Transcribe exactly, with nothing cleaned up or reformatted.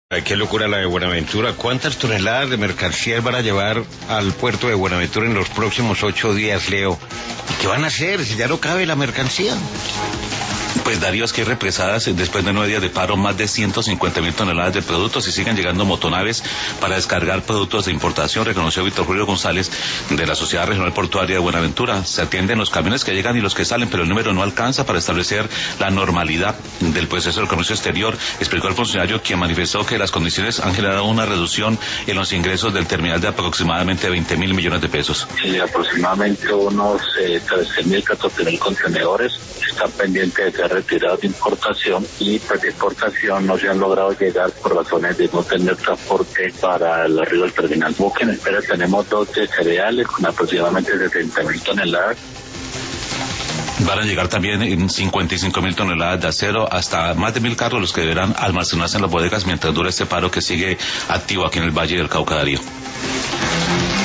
Ay, qué locura la de Buenaventura. ¿Cuántas toneladas de mercancías van a llevar al puerto de Buenaventura en los próximos ocho días, Leo? ¿Y qué van a hacer si ya no cabe la mercancía? Pues Darío, es que hay represadas después de nueve días de paro más de ciento cincuenta mil toneladas de productos y siguen llegando motonaves para descargar productos de importación, reconoció Víctor Julio González de la Sociedad Regional Portuaria de Buenaventura. Se atienden los camiones que llegan y los que salen, pero el número no alcanza para establecer la normalidad del proceso del comercio exterior, explicó el funcionario, quien manifestó que las condiciones han generado una reducción en los ingresos del terminal de aproximadamente veinte mil millones de pesos. Sí, aproximadamente unos eh, trece mil, catorce mil contenedores están pendientes de ser retirados de importación y pues de exportación no se han logrado llegar por razones de no tener transporte para el arribo del terminal. Buque en espera tenemos dos de cereales con aproximadamente setenta mil toneladas. Van a llegar también cincuenta y cinco mil toneladas de acero, hasta más de mil carros los que deberán almacenarse en las bodegas mientras dure este paro que sigue activo aquí en el Valle del Cauca, Darío.